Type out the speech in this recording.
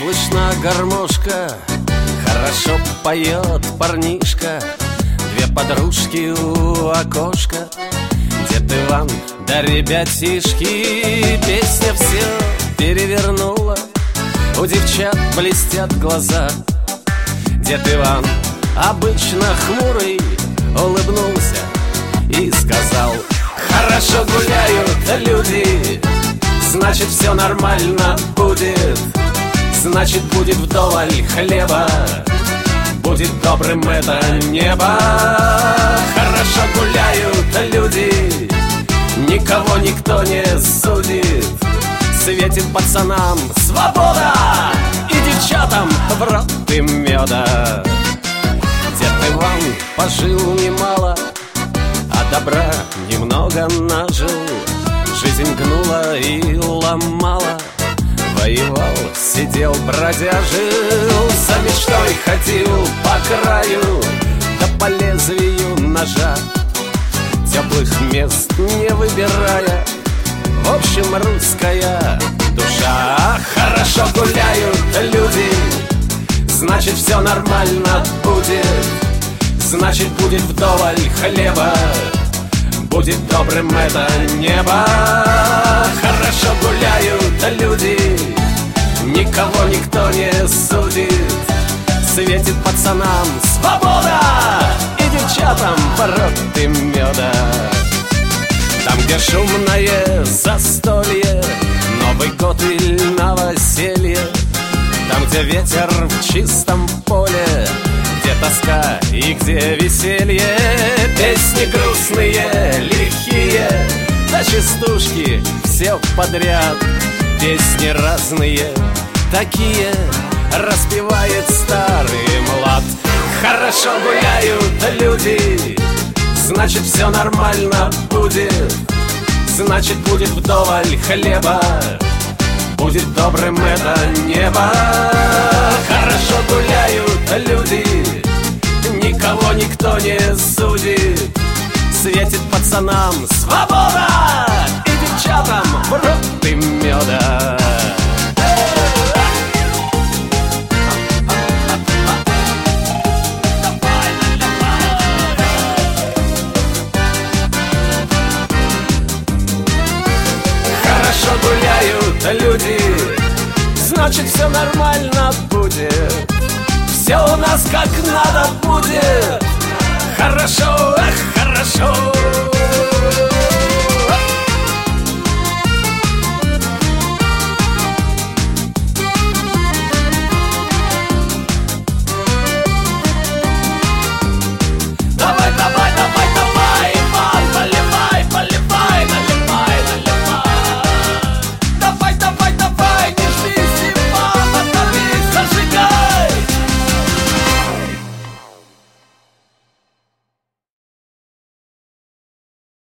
слышна гармошка, хорошо поет парнишка. Две подружки у окошка, дед Иван да ребятишки. Песня все перевернула, у девчат блестят глаза. Дед Иван, обычно хмурый, улыбнулся и сказал: хорошо гуляют люди, значит все нормально будет. Значит будет вдоволь хлеба, будет добрым это небо. Хорошо гуляют люди, никого никто не судит. Светит пацанам свобода и девчатам в рот и меда. Дед Иван пожил немало, а добра немного нажил. Жизнь гнула и ломала, воевал, сидел, бродяжил. За мечтой ходил по краю, да по лезвию ножа, теплых мест не выбирая. В общем, русская душа. Хорошо гуляют люди, значит все нормально будет. Значит будет вдоволь хлеба, будет добрым это небо. Хорошо гуляют люди, никого никто не судит. Светит пацанам свобода и девчатам в рот и меда. Там, где шумное застолье, Новый год или новоселье, там, где ветер в чистом поле, где тоска и где веселье. Песни грустные, лихие, да частушки все подряд. Песни разные, такие распевает старый млад. Хорошо гуляют люди, значит все нормально будет. Значит будет вдоволь хлеба, будет добрым это небо. Хорошо гуляют люди, никого никто не судит. Светит пацанам свобода и девчатам в рот и меда. Хорошо гуляют люди, значит все нормально будет. Все у нас как надо будет. Хорошо, эх, хорошо.